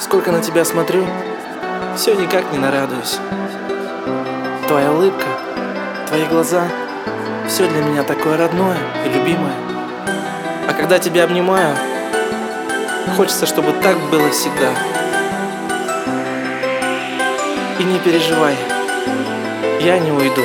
Сколько на тебя смотрю, все никак не нарадуюсь. Твоя улыбка, твои глаза, все для меня такое родное и любимое. А когда тебя обнимаю, хочется, чтобы так было всегда. И не переживай, я не уйду.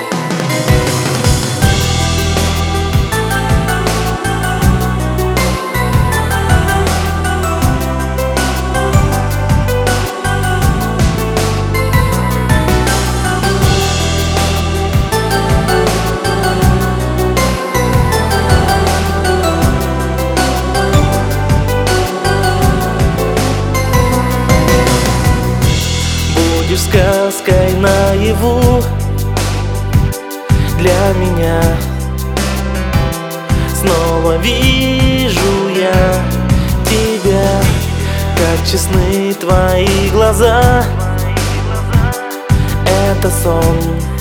Будешь сказкой наяву для меня. Снова вижу я тебя, как честны твои глаза. Это сон,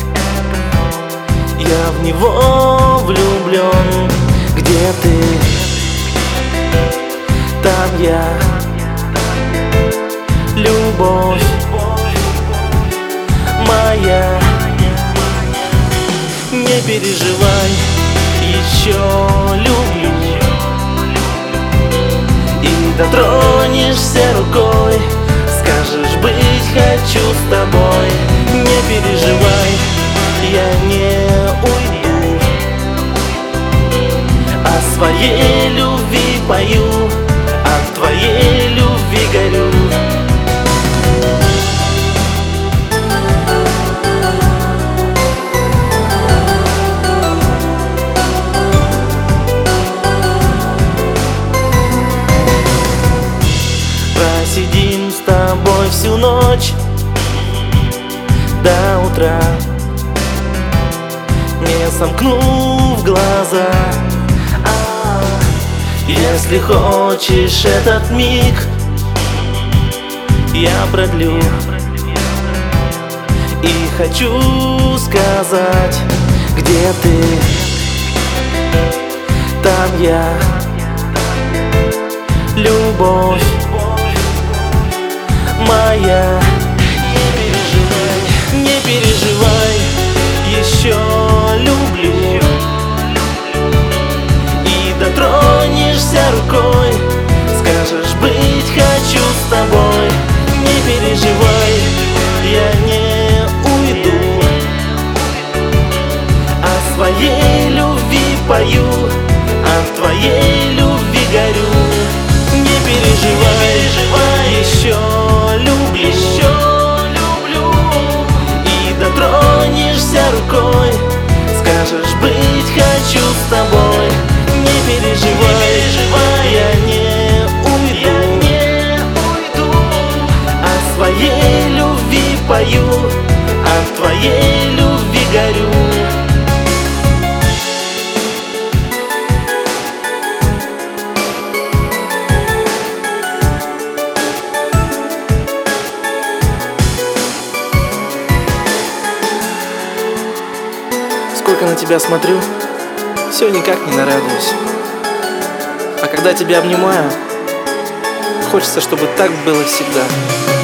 я в него влюблен. Где ты? Там я. Любовь моя, не переживай, еще люблю. И дотронешься рукой, скажешь быть хочу с тобой. Не переживай, я не уйду, о своей любви пою, от твоей любви горю. Сидим с тобой всю ночь до утра, не сомкнув глаза. Если хочешь этот миг, я продлю. И хочу сказать, где ты? Там я. Любовь моя, не переживай, еще люблю. И дотронешься рукой, скажешь быть хочу с тобой. Не переживай, я не уйду, о своей любви пою, от твоей любви горю. Не переживай, еще люблю. И дотронешься рукой, скажешь быть хочу с тобой. Не переживай, я не уйду, о своей любви пою, от твоей любви горю. Сколько на тебя смотрю, все никак не нарадуюсь. А когда тебя обнимаю, хочется, чтобы так было всегда.